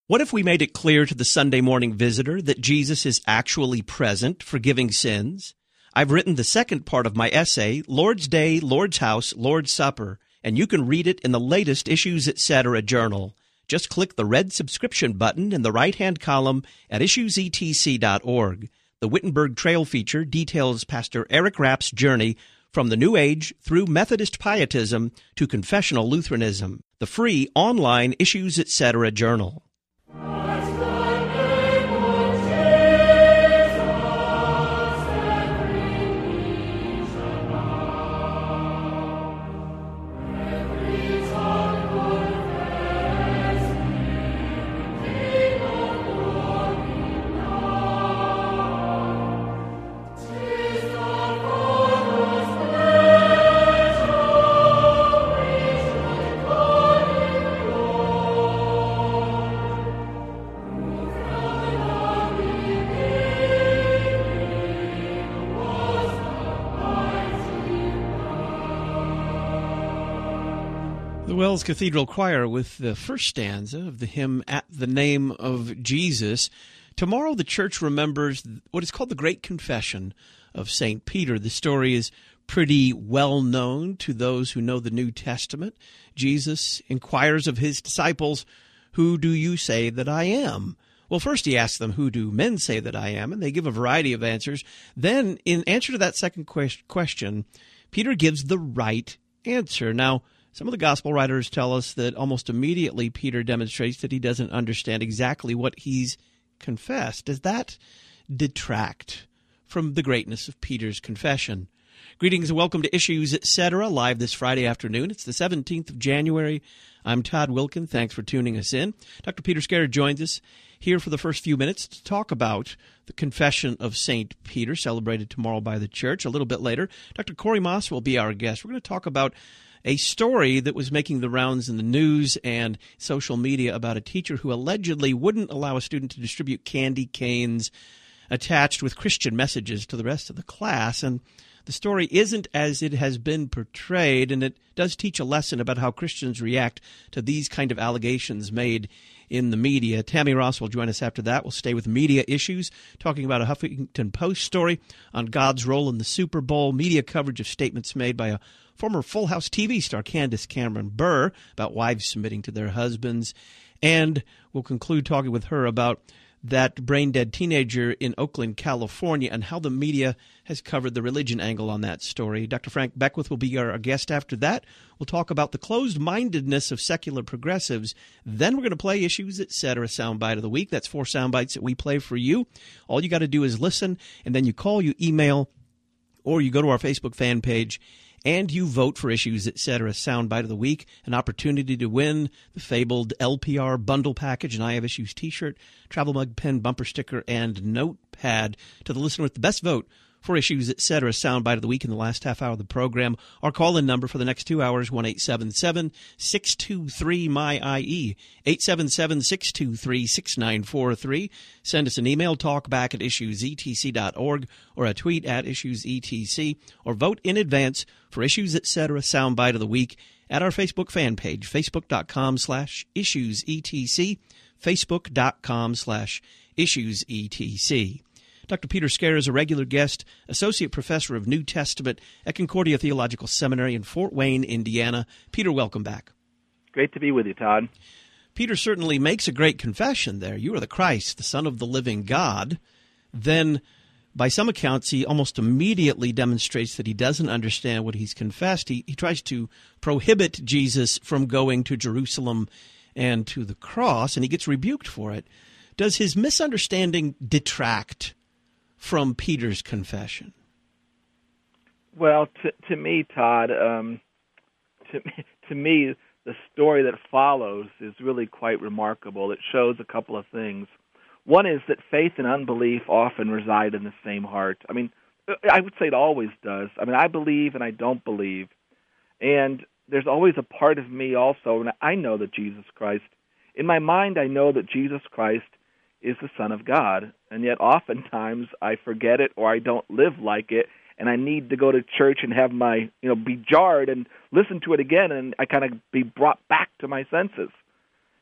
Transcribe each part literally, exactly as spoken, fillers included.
What if we made it clear to the Sunday morning visitor that Jesus is actually present, forgiving sins? I've written the second part of my essay, Lord's Day, Lord's House, Lord's Supper, and you can read it in the latest Issues Etc. journal. Just click the red subscription button in the right-hand column at issues e t c dot org. The Wittenberg Trail feature details Pastor Eric Rapp's journey from the New Age through Methodist pietism to confessional Lutheranism. The free online Issues Etc. journal. Wells Cathedral Choir with the first stanza of the hymn At the Name of Jesus. Tomorrow the church remembers what is called the Great Confession of Saint Peter. The story is pretty well known to those who know the New Testament. Jesus inquires of his disciples, "Who do you say that I am?" Well, first he asks them, "Who do men say that I am?" And they give a variety of answers. Then, in answer to that second question, Peter gives the right answer. Now, some of the gospel writers tell us that almost immediately Peter demonstrates that he doesn't understand exactly what he's confessed. Does that detract from the greatness of Peter's confession? Greetings and welcome to Issues Etc. live this Friday afternoon. It's the seventeenth of January. I'm Todd Wilkin. Thanks for tuning us in. Doctor Peter Scarer joins us here for the first few minutes to talk about the Confession of Saint Peter, celebrated tomorrow by the church. A little bit later, Doctor Corey Moss will be our guest. We're going to talk about a story that was making the rounds in the news and social media about a teacher who allegedly wouldn't allow a student to distribute candy canes attached with Christian messages to the rest of the class. And the story isn't as it has been portrayed, and it does teach a lesson about how Christians react to these kind of allegations made in the media. Tammy Ross will join us after that. We'll stay with media issues, talking about a Huffington Post story on God's role in the Super Bowl, media coverage of statements made by a former Full House T V star Candace Cameron Bure about wives submitting to their husbands. And we'll conclude talking with her about that brain-dead teenager in Oakland, California, and how the media has covered the religion angle on that story. Doctor Frank Beckwith will be our guest after that. We'll talk about the closed-mindedness of secular progressives. Then we're going to play Issues Etc. Soundbite of the Week. That's four soundbites that we play for you. All you got to do is listen, and then you call, you email, or you go to our Facebook fan page, and you vote for Issues Etc. Soundbite of the Week, an opportunity to win the fabled L P R bundle package, an I Have Issues t-shirt, travel mug, pen, bumper sticker, and notepad. To the listener with the best vote for Issues Etc. Soundbite of the Week in the last half hour of the program, our call-in number for the next two hours, one eight seven seven, six two three, M Y I E, eight seven seven, six two three, six nine four three. Send us an email, talkback at issues e t c dot org, or a tweet at issues e t c, or vote in advance for Issues Etc. Soundbite of the Week at our Facebook fan page, facebook.com slash issuesetc, facebook.com slash issuesetc. Doctor Peter Scarer is a regular guest, associate professor of New Testament at Concordia Theological Seminary in Fort Wayne, Indiana. Peter, welcome back. Great to be with you, Todd. Peter certainly makes a great confession there. You are the Christ, the Son of the living God. Then, by some accounts, he almost immediately demonstrates that he doesn't understand what he's confessed. He, he tries to prohibit Jesus from going to Jerusalem and to the cross, and he gets rebuked for it. Does his misunderstanding detract from Peter's confession? Well, to, to me, Todd, um, to, to me, the story that follows is really quite remarkable. It shows a couple of things. One is that faith and unbelief often reside in the same heart. I mean, I would say it always does. I mean, I believe and I don't believe. And there's always a part of me also, and I know that Jesus Christ, in my mind, I know that Jesus Christ is the Son of God, and yet oftentimes I forget it or I don't live like it, and I need to go to church and have my, you know, be jarred and listen to it again, and I kind of be brought back to my senses.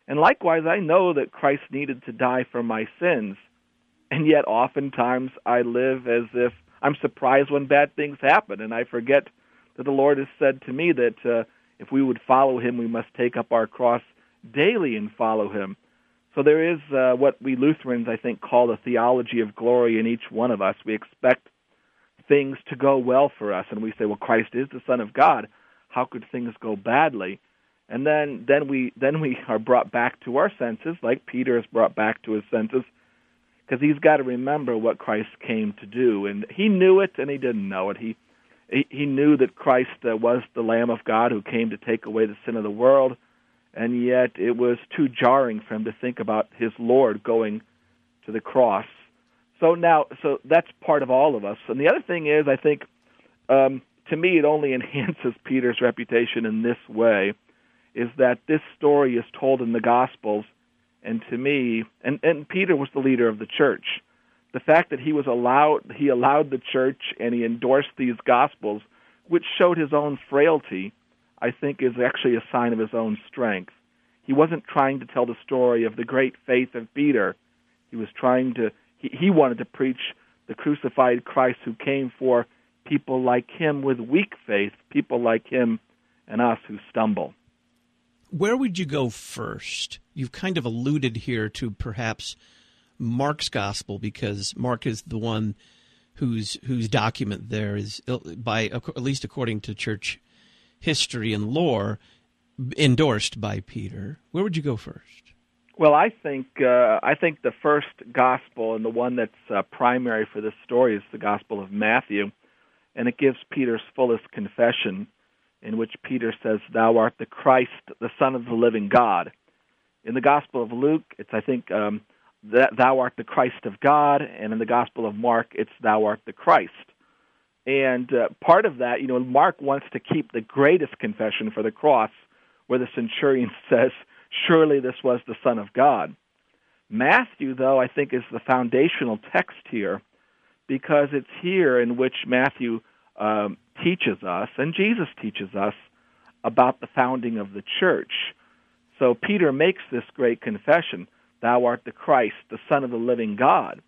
And likewise, I know that Christ needed to die for my sins. And yet oftentimes I live as if I'm surprised when bad things happen, and I forget that the Lord has said to me that uh, if we would follow him, we must take up our cross daily and follow him. So there is uh, what we Lutherans, I think, call the theology of glory in each one of us. We expect things to go well for us, and we say, well, Christ is the Son of God. How could things go badly? And then, then we then we are brought back to our senses, like Peter is brought back to his senses, because he's got to remember what Christ came to do. And he knew it, and he didn't know it. He he, he knew that Christ uh, was the Lamb of God who came to take away the sin of the world, and yet it was too jarring for him to think about his Lord going to the cross. So now, so that's part of all of us. And the other thing is, I think, um, to me, it only enhances Peter's reputation in this way, is that this story is told in the Gospels, and to me, and, and Peter was the leader of the church. The fact that he was allowed, he allowed the church and he endorsed these Gospels, which showed his own frailty, I think is actually a sign of his own strength. He wasn't trying to tell the story of the great faith of Peter. He was trying to, he, he wanted to preach the crucified Christ who came for people like him with weak faith, people like him and us who stumble. Where would you go first? You've kind of alluded here to perhaps Mark's gospel, because Mark is the one whose whose document there is, by at least according to church history and lore, endorsed by Peter. Where would you go first? Well, I think uh, I think the first gospel and the one that's uh, primary for this story is the Gospel of Matthew, and it gives Peter's fullest confession, in which Peter says, "Thou art the Christ, the Son of the living God." In the Gospel of Luke, it's, I think, um, that "Thou art the Christ of God," and in the Gospel of Mark, it's "Thou art the Christ." And uh, part of that, you know, Mark wants to keep the greatest confession for the cross, where the centurion says, "Surely this was the Son of God." Matthew, though, I think is the foundational text here, because it's here in which Matthew um, teaches us, and Jesus teaches us, about the founding of the church. So Peter makes this great confession, "Thou art the Christ, the Son of the living God."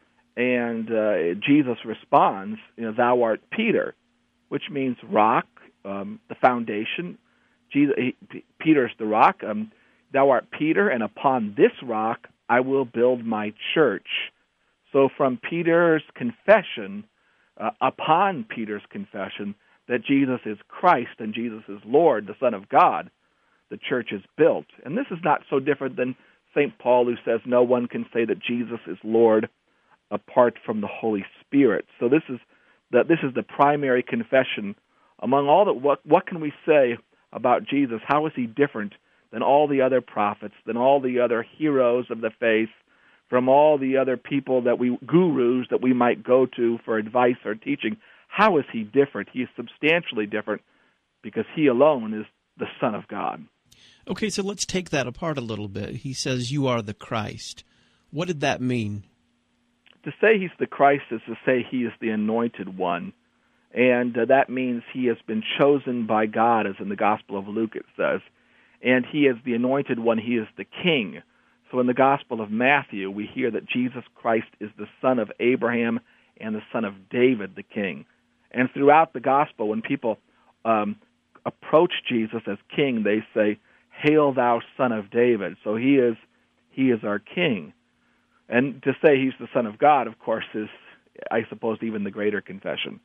And uh, Jesus responds, you know, "Thou art Peter," which means rock, um, the foundation. Jesus, he, Peter's the rock. Um, "Thou art Peter, and upon this rock I will build my church." So from Peter's confession, uh, upon Peter's confession that Jesus is Christ and Jesus is Lord, the Son of God, the church is built. And this is not so different than Saint Paul, who says no one can say that Jesus is Lord apart from the Holy Spirit. So this is the, this is the primary confession among all that. What, what can we say about Jesus? How is he different than all the other prophets, than all the other heroes of the faith, from all the other people that we, gurus that we might go to for advice or teaching? How is he different? He is substantially different because he alone is the Son of God. Okay, so let's take that apart a little bit. He says, "You are the Christ." What did that mean? To say he's the Christ is to say he is the anointed one. And uh, that means he has been chosen by God, as in the Gospel of Luke it says. And he is the anointed one. He is the king. So in the Gospel of Matthew, we hear that Jesus Christ is the son of Abraham and the son of David, the king. And throughout the Gospel, when people um, approach Jesus as king, they say, "Hail thou son of David." So he is he is our king. And to say he's the Son of God, of course, is, I suppose, even the greater confession.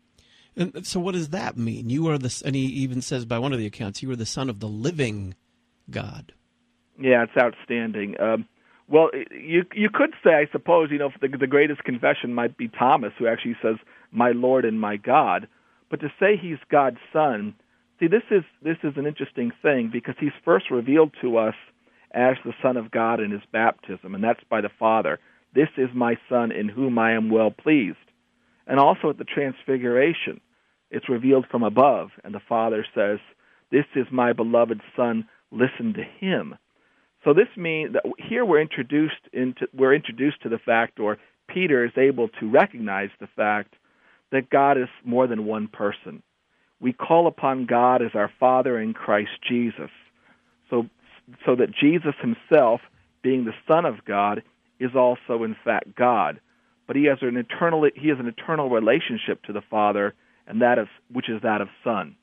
And so what does that mean? You are the, and he even says by one of the accounts, you are the Son of the living God. Yeah, it's outstanding. Um, well, you you could say, I suppose, you know, the, the greatest confession might be Thomas, who actually says, "My Lord and my God." But to say he's God's Son, see, this is this is an interesting thing, because he's first revealed to us as the Son of God in his baptism, and that's by the Father. "This is my Son in whom I am well pleased." And also at the Transfiguration, it's revealed from above, and the Father says, "This is my beloved Son, listen to him." So this means that here we're introduced into we're introduced to the fact, or Peter is able to recognize the fact, that God is more than one person. We call upon God as our Father in Christ Jesus. So so that Jesus himself, being the Son of God, is also in fact God. But he has an eternal he has an eternal relationship to the Father, and that is which is that of Son.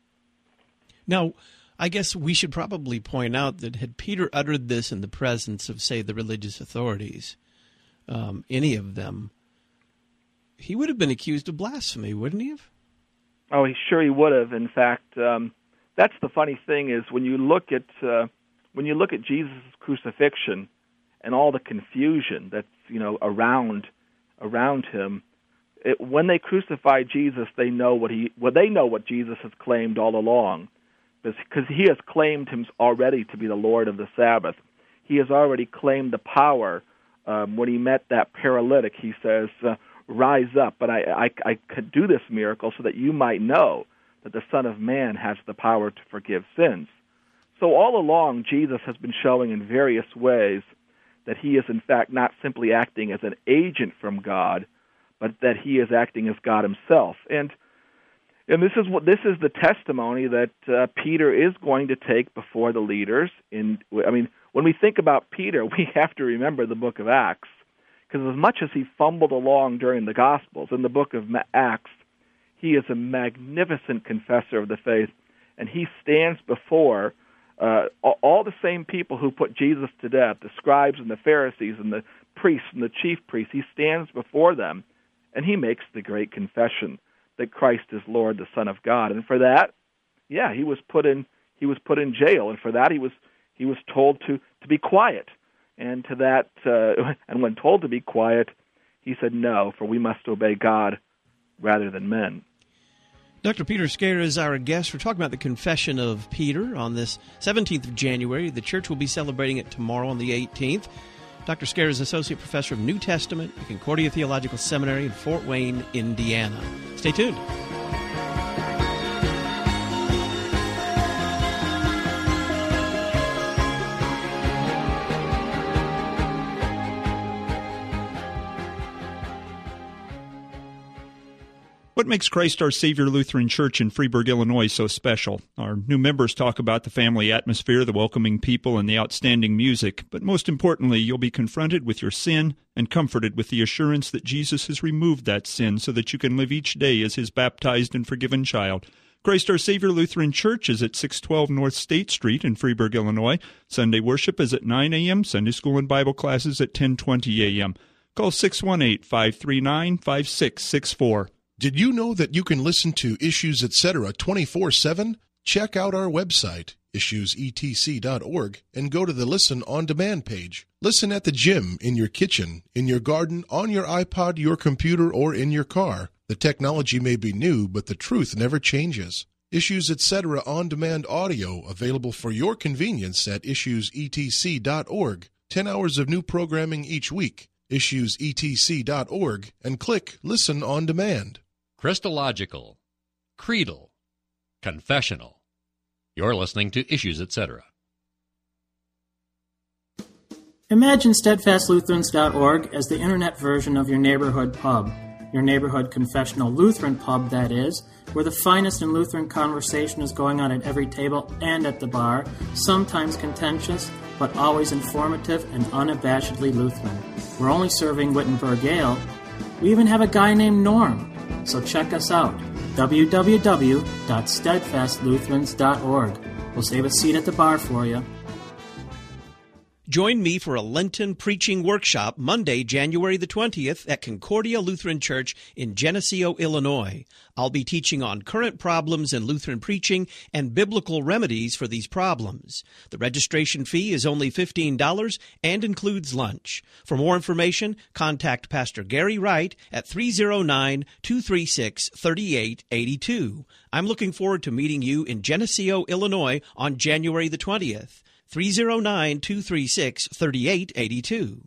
Now, I guess we should probably point out that had Peter uttered this in the presence of, say, the religious authorities, um, any of them, he would have been accused of blasphemy, wouldn't he have? Oh, he sure he would have. In fact, um, that's the funny thing is when you look at uh, when you look at Jesus' crucifixion and all the confusion that's you know around around him. It, when they crucify Jesus, they know what he well they know what Jesus has claimed all along, because he has claimed him already to be the Lord of the Sabbath. He has already claimed the power. Um, when he met that paralytic, he says, uh, "Rise up, but I, I I could do this miracle so that you might know that the Son of Man has the power to forgive sins." So all along, Jesus has been showing in various ways that he is in fact not simply acting as an agent from God, but that he is acting as God himself. And and this is what this is the testimony that uh, Peter is going to take before the leaders. In I mean, when we think about Peter, we have to remember the book of Acts, because as much as he fumbled along during the Gospels, in the book of Acts, he is a magnificent confessor of the faith, and he stands before Uh, all the same people who put Jesus to death, the scribes and the Pharisees and the priests and the chief priests. He stands before them, and he makes the great confession that Christ is Lord, the Son of God. And for that, yeah, he was put in he was put in jail, and for that he was he was told to, to be quiet. And to that, uh, and when told to be quiet, he said, "No, for we must obey God rather than men." Doctor Peter Scaer is our guest. We're talking about the Confession of Peter on this seventeenth of January. The church will be celebrating it tomorrow on the eighteenth. Doctor Scaer is Associate Professor of New Testament at Concordia Theological Seminary in Fort Wayne, Indiana. Stay tuned. What makes Christ Our Savior Lutheran Church in Freeburg, Illinois so special? Our new members talk about the family atmosphere, the welcoming people, and the outstanding music. But most importantly, you'll be confronted with your sin and comforted with the assurance that Jesus has removed that sin so that you can live each day as his baptized and forgiven child. Christ Our Savior Lutheran Church is at six twelve North State Street in Freeburg, Illinois. Sunday worship is at nine a.m., Sunday school and Bible classes at ten twenty a.m. Call six one eight, five three nine, five six six four. Did you know that you can listen to Issues Etc. twenty-four seven? Check out our website, issues e t c dot org, and go to the Listen on Demand page. Listen at the gym, in your kitchen, in your garden, on your iPod, your computer, or in your car. The technology may be new, but the truth never changes. Issues Etc. On Demand audio available for your convenience at issues e t c dot org. Ten hours of new programming each week. issues e t c dot org and click Listen on Demand. Christological, creedal, confessional. You're listening to Issues Etc. Imagine steadfast lutherans dot org as the internet version of your neighborhood pub. Your neighborhood confessional Lutheran pub, that is, where the finest in Lutheran conversation is going on at every table and at the bar, sometimes contentious, but always informative and unabashedly Lutheran. We're only serving Wittenberg Ale. We even have a guy named Norm. So check us out, w w w dot steadfast lutherans dot org. We'll save a seat at the bar for you. Join me for a Lenten preaching workshop Monday, January the twentieth at Concordia Lutheran Church in Geneseo, Illinois. I'll be teaching on current problems in Lutheran preaching and biblical remedies for these problems. The registration fee is only fifteen dollars and includes lunch. For more information, contact Pastor Gary Wright at three oh nine, two three six, three eight eight two. I'm looking forward to meeting you in Geneseo, Illinois on January the twentieth. three oh nine, two three six, three eight eight two.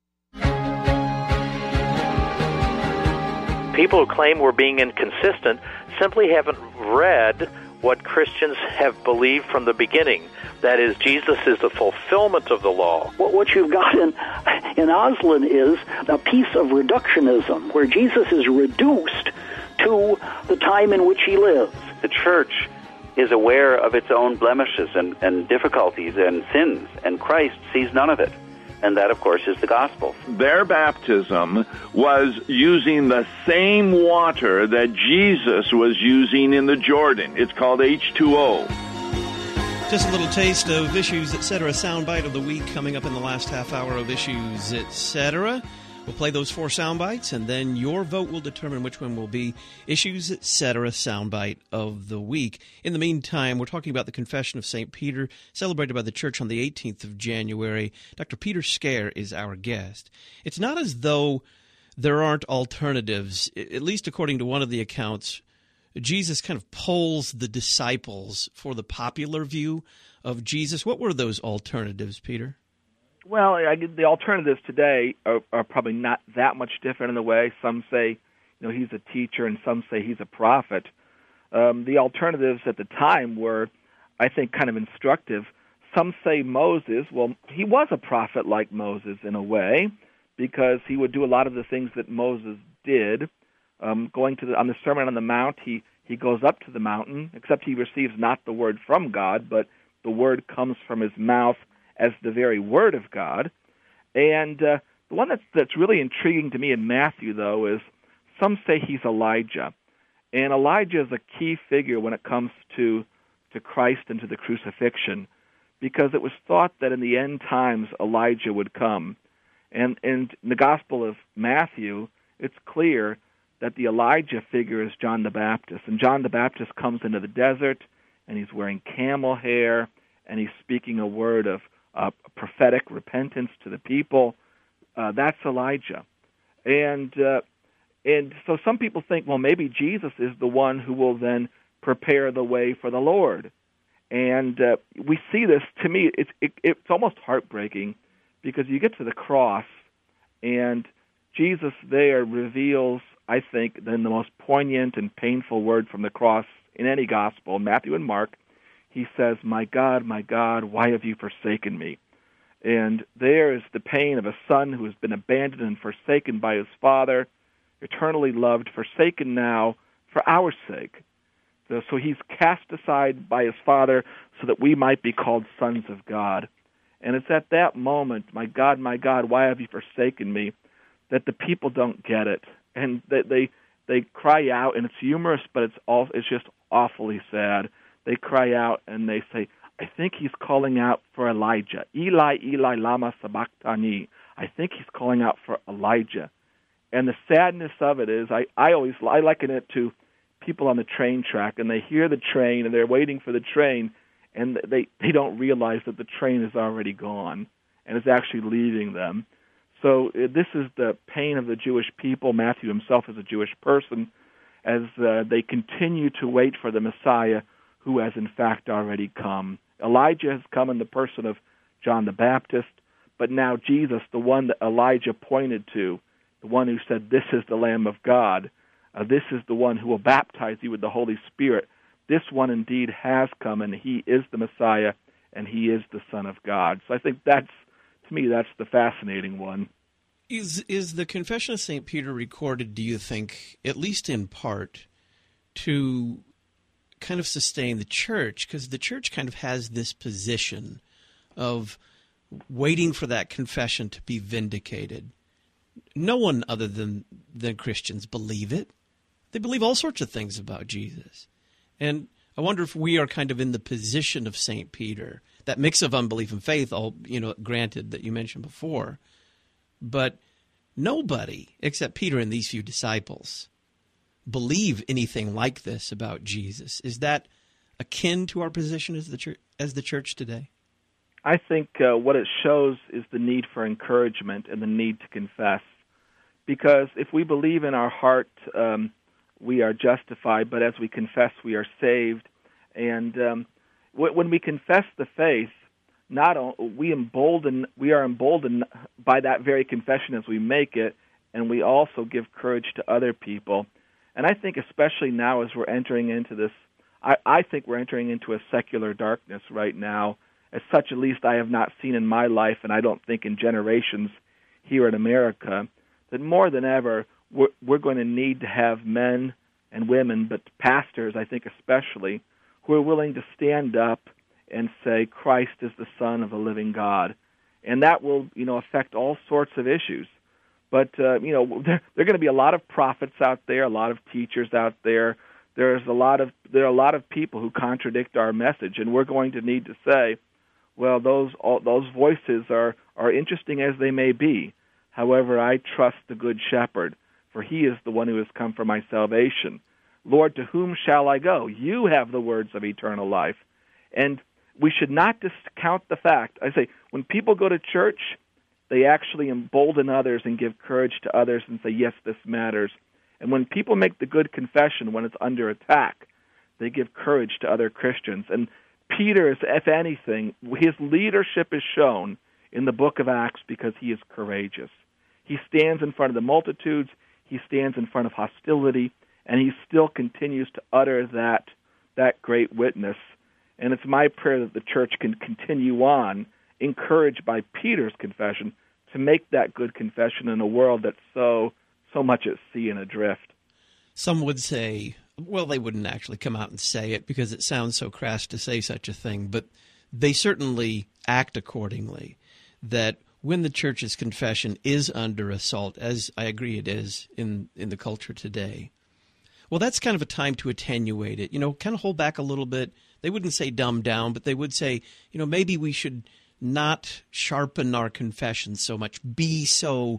People who claim we're being inconsistent simply haven't read what Christians have believed from the beginning. That is, Jesus is the fulfillment of the law. What, what you've got in, in Aslan is a piece of reductionism, where Jesus is reduced to the time in which he lives. The church is aware of its own blemishes and, and difficulties and sins, and Christ sees none of it. And that, of course, is the gospel. Their baptism was using the same water that Jesus was using in the Jordan. It's called H two O. Just a little taste of Issues, et cetera. Soundbite of the week coming up in the last half hour of Issues, et cetera. We'll play those four sound bites, and then your vote will determine which one will be Issues, et cetera. Soundbite of the week. In the meantime, we're talking about the Confession of Saint Peter, celebrated by the Church on the eighteenth of January. Doctor Peter Scaer is our guest. It's not as though there aren't alternatives. At least according to one of the accounts, Jesus kind of polls the disciples for the popular view of Jesus. What were those alternatives, Peter? Well, I, the alternatives today are, are probably not that much different in the way. Some say, you know, he's a teacher, and some say he's a prophet. Um, the alternatives at the time were, I think, kind of instructive. Some say Moses. Well, he was a prophet like Moses in a way, because he would do a lot of the things that Moses did. Um, going to the, on the Sermon on the Mount, he, he goes up to the mountain, except he receives not the word from God, but the word comes from his mouth as the very word of God. And uh, the one that's, that's really intriguing to me in Matthew, though, is some say he's Elijah. And Elijah is a key figure when it comes to, to Christ and to the crucifixion, because it was thought that in the end times Elijah would come. And, and in the Gospel of Matthew, it's clear that the Elijah figure is John the Baptist. And John the Baptist comes into the desert, and he's wearing camel hair, and he's speaking a word of Uh, prophetic repentance to the people. Uh, that's Elijah. And uh, and so some people think, well, maybe Jesus is the one who will then prepare the way for the Lord. And uh, we see this, to me, it's, it, it's almost heartbreaking, because you get to the cross, and Jesus there reveals, I think, then the most poignant and painful word from the cross in any gospel, Matthew and Mark. He says, "My God, my God, why have you forsaken me?" And there is the pain of a son who has been abandoned and forsaken by his father, eternally loved, forsaken now for our sake. So, so he's cast aside by his father so that we might be called sons of God. And it's at that moment, "My God, my God, why have you forsaken me?" that the people don't get it. And they they, they cry out, and it's humorous, but it's all, it's just awfully sad. They cry out and they say, "I think he's calling out for Elijah. Eli, Eli, lama sabachthani." I think he's calling out for Elijah. And the sadness of it is, I, I always I liken it to people on the train track, and they hear the train, and they're waiting for the train, and they, they don't realize that the train is already gone, and it's actually leaving them. So uh, this is the pain of the Jewish people. Matthew himself is a Jewish person, as uh, they continue to wait for the Messiah, who has in fact already come. Elijah has come in the person of John the Baptist, but now Jesus, the one that Elijah pointed to, the one who said, "This is the Lamb of God, uh, this is the one who will baptize you with the Holy Spirit," this one indeed has come, and he is the Messiah, and he is the Son of God. So I think that's, to me, that's the fascinating one. Is, is the Confession of Saint Peter recorded, do you think, at least in part, to kind of sustain the church, because the church kind of has this position of waiting for that confession to be vindicated? No one other than, than Christians believe it. They believe all sorts of things about Jesus. And I wonder if we are kind of in the position of Saint Peter, that mix of unbelief and faith, all, you know, granted, that you mentioned before. But nobody except Peter and these few disciples believe anything like this about Jesus. Is that akin to our position as the church, as the church today? I think uh, what it shows is the need for encouragement and the need to confess. Because if we believe in our heart, um, we are justified, but as we confess, we are saved. And um, w- when we confess the faith, not only we embolden, we are emboldened by that very confession as we make it, and we also give courage to other people. And I think especially now as we're entering into this, I, I think we're entering into a secular darkness right now, as such at least I have not seen in my life, and I don't think in generations here in America, that more than ever we're, we're going to need to have men and women, but pastors I think especially, who are willing to stand up and say Christ is the Son of the living God. And that will, you know, affect all sorts of issues. But, uh, you know, there, there are going to be a lot of prophets out there, a lot of teachers out there. There's a lot of there are a lot of people who contradict our message, and we're going to need to say, well, those all, those voices are, are interesting as they may be. However, I trust the Good Shepherd, for he is the one who has come for my salvation. Lord, to whom shall I go? You have the words of eternal life. And we should not discount the fact, I say, when people go to church, they actually embolden others and give courage to others and say, yes, this matters. And when people make the good confession when it's under attack, they give courage to other Christians. And Peter, is, if anything, his leadership is shown in the book of Acts because he is courageous. He stands in front of the multitudes, he stands in front of hostility, and he still continues to utter that, that great witness. And it's my prayer that the church can continue on, encouraged by Peter's confession, to make that good confession in a world that's so so much at sea and adrift. Some would say, well, they wouldn't actually come out and say it because it sounds so crass to say such a thing, but they certainly act accordingly, that when the church's confession is under assault, as I agree it is in, in the culture today, well, that's kind of a time to attenuate it, you know, kind of hold back a little bit. They wouldn't say dumb down, but they would say, you know, maybe we should not sharpen our confession so much, be so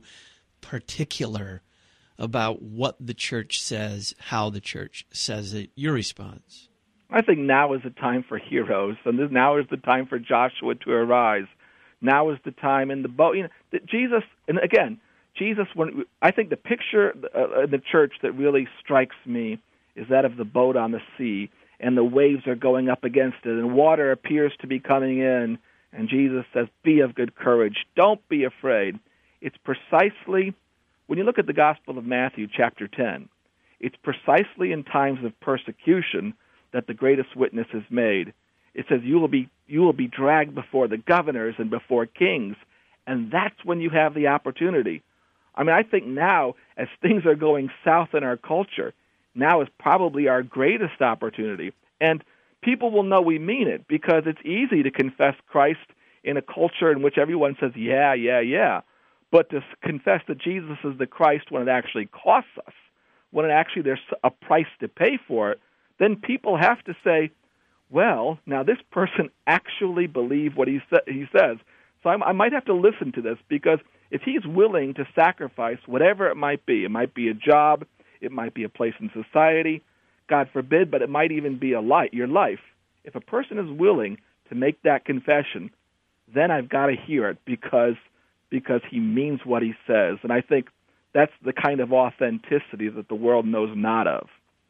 particular about what the church says, how the church says it. Your response? I think now is the time for heroes, and this, now is the time for Joshua to arise. Now is the time in the boat. You know, that Jesus, and again, Jesus. When I think the picture uh, in the church that really strikes me is that of the boat on the sea, and the waves are going up against it, and water appears to be coming in, and Jesus says, "Be of good courage. Don't be afraid." It's precisely, when you look at the Gospel of Matthew, chapter ten, it's precisely in times of persecution that the greatest witness is made. It says you will be you will be dragged before the governors and before kings, and that's when you have the opportunity. I mean, I think now, as things are going south in our culture, now is probably our greatest opportunity. And people will know we mean it because it's easy to confess Christ in a culture in which everyone says, yeah, yeah, yeah. But to confess that Jesus is the Christ when it actually costs us, when it actually there's a price to pay for it, then people have to say, well, now this person actually believed what he, sa- he says. So I'm, I might have to listen to this, because if he's willing to sacrifice whatever it might be, it might be a job, it might be a place in society, God forbid, but it might even be a life, your life. If a person is willing to make that confession, then I've got to hear it because because he means what he says. And I think that's the kind of authenticity that the world knows not of.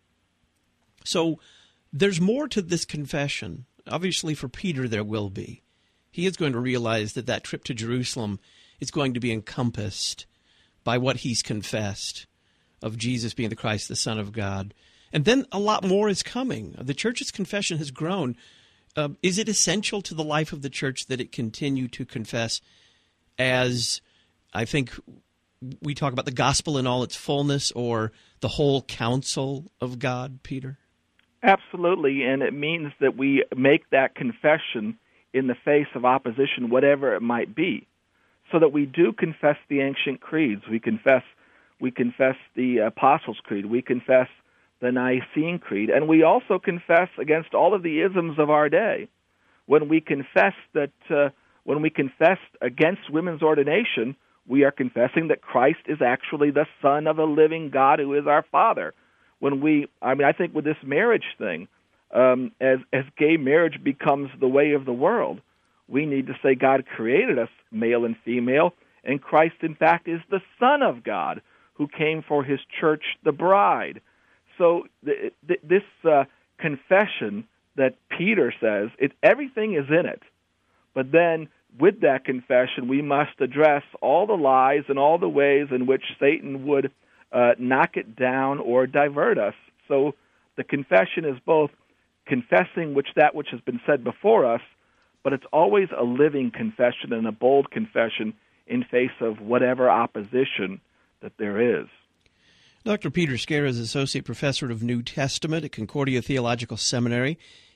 So there's more to this confession. Obviously, for Peter, there will be. He is going to realize that that trip to Jerusalem is going to be encompassed by what he's confessed of Jesus being the Christ, the Son of God. And then a lot more is coming. The church's confession has grown. Uh, is it essential to the life of the church that it continue to confess as, I think, we talk about the gospel in all its fullness, or the whole counsel of God, Peter? Absolutely, and it means that we make that confession in the face of opposition, whatever it might be, so that we do confess the ancient creeds. We confess, we confess the Apostles' Creed. We confess the Nicene Creed, and we also confess against all of the isms of our day. When we confess that, uh, when we confess against women's ordination, we are confessing that Christ is actually the Son of the living God, who is our Father. When we, I mean, I think with this marriage thing, um, as as gay marriage becomes the way of the world, we need to say God created us male and female, and Christ, in fact, is the Son of God who came for his church, the bride. So th- th- this uh, confession that Peter says, it, everything is in it. But then with that confession, we must address all the lies and all the ways in which Satan would uh, knock it down or divert us. So the confession is both confessing which that which has been said before us, but it's always a living confession and a bold confession in face of whatever opposition that there is. Doctor Peter Scair is Associate Professor of New Testament at Concordia Theological Seminary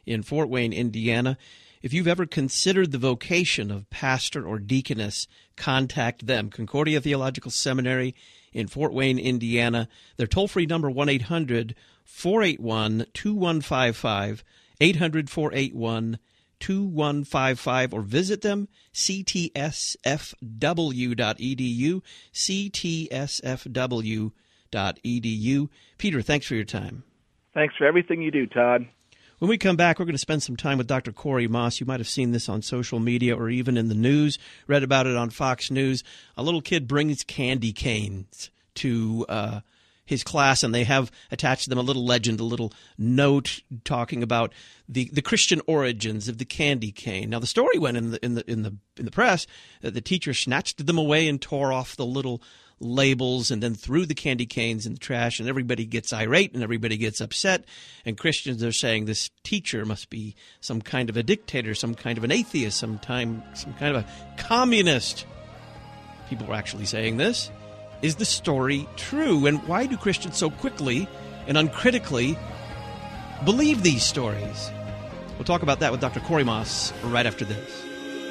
in Fort Wayne, Indiana. If you've ever considered the vocation of pastor or deaconess, contact them. Concordia Theological Seminary in Fort Wayne, Indiana. Their toll-free number, one eight hundred four eight one two one five five, eight hundred four eight one two one five five, or visit them, c t s f w dot e d u, c t s f w dot e d u. Peter, thanks for your time. Thanks for everything you do, Todd. When we come back, we're going to spend some time with Doctor Corey Moss. You might have seen this on social media or even in the news, read about it on Fox News. A little kid brings candy canes to uh, his class, and they have attached to them a little legend, a little note talking about the, the Christian origins of the candy cane. Now, the story went in the in the in the in the press that the teacher snatched them away and tore off the little labels and then threw the candy canes in the trash, and everybody gets irate and everybody gets upset, and Christians are saying this teacher must be some kind of a dictator, some kind of an atheist, some time, some kind of a communist. People were actually saying this. Is the story true? And why do Christians so quickly and uncritically believe these stories? We'll talk about that with Doctor Corey Moss right after this.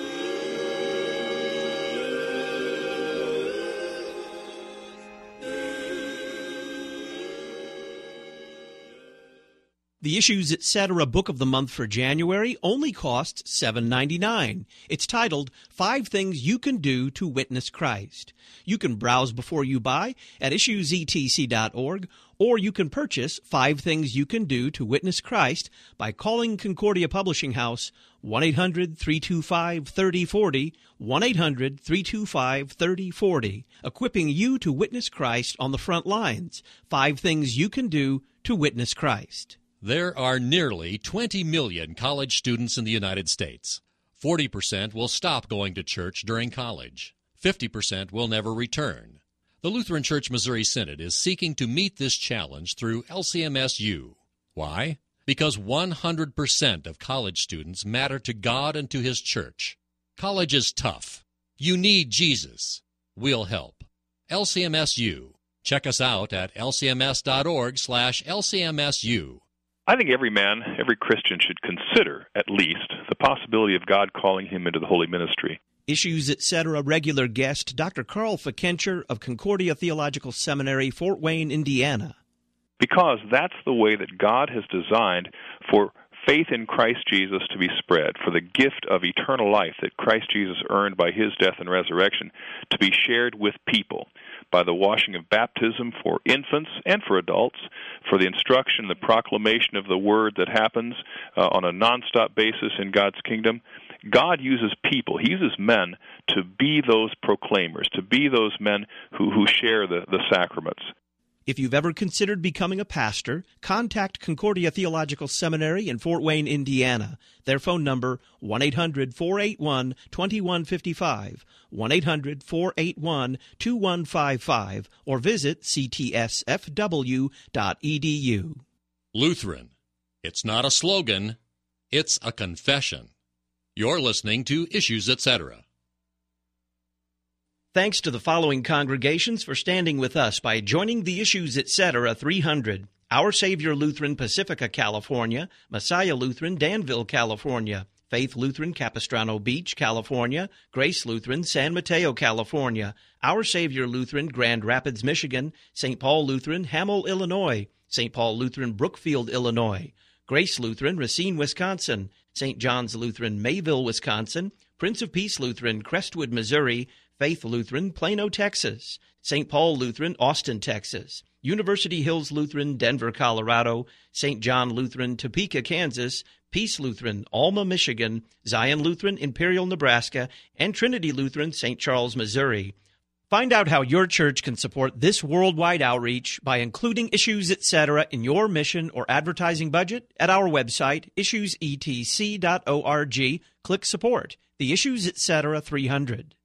The Issues Etc. Book of the Month for January only costs seven dollars and ninety-nine cents. It's titled, Five Things You Can Do to Witness Christ. You can browse before you buy at issues e t c dot org, or you can purchase Five Things You Can Do to Witness Christ by calling Concordia Publishing House one eight hundred three two five three oh four oh, one eight hundred three two five three oh four oh, equipping you to witness Christ on the front lines. Five Things You Can Do to Witness Christ. There are nearly twenty million college students in the United States. forty percent will stop going to church during college. fifty percent will never return. The Lutheran Church Missouri Synod is seeking to meet this challenge through L C M S U. Why? Because one hundred percent of college students matter to God and to His church. College is tough. You need Jesus. We'll help. L C M S U. Check us out at l c m s dot org slash l c m s u. I think every man, every Christian should consider, at least, the possibility of God calling him into the holy ministry. Issues Etc. regular guest Doctor Carl Fikencher of Concordia Theological Seminary, Fort Wayne, Indiana. Because that's the way that God has designed for faith in Christ Jesus to be spread, for the gift of eternal life that Christ Jesus earned by His death and resurrection to be shared with people by the washing of baptism for infants and for adults, for the instruction, the proclamation of the word that happens uh, on a nonstop basis in God's kingdom. God uses people, He uses men to be those proclaimers, to be those men who, who share the, the sacraments. If you've ever considered becoming a pastor, contact Concordia Theological Seminary in Fort Wayne, Indiana. Their phone number, one eight hundred four eight one two one five five, one eight hundred four eight one two one five five, or visit c t s f w dot e d u. Lutheran. It's not a slogan, it's a confession. You're listening to Issues Etc. Thanks to the following congregations for standing with us by joining the Issues Etc. three hundred. Our Savior Lutheran, Pacifica, California; Messiah Lutheran, Danville, California; Faith Lutheran, Capistrano Beach, California; Grace Lutheran, San Mateo, California; Our Savior Lutheran, Grand Rapids, Michigan; Saint Paul Lutheran, Hamel, Illinois; Saint Paul Lutheran, Brookfield, Illinois; Grace Lutheran, Racine, Wisconsin; Saint John's Lutheran, Mayville, Wisconsin; Prince of Peace Lutheran, Crestwood, Missouri; Faith Lutheran, Plano, Texas; Saint Paul Lutheran, Austin, Texas; University Hills Lutheran, Denver, Colorado; Saint John Lutheran, Topeka, Kansas; Peace Lutheran, Alma, Michigan; Zion Lutheran, Imperial, Nebraska; and Trinity Lutheran, Saint Charles, Missouri. Find out how your church can support this worldwide outreach by including Issues Etc. in your mission or advertising budget at our website, issues e t c dot org. Click Support. The Issues Etc. three hundred.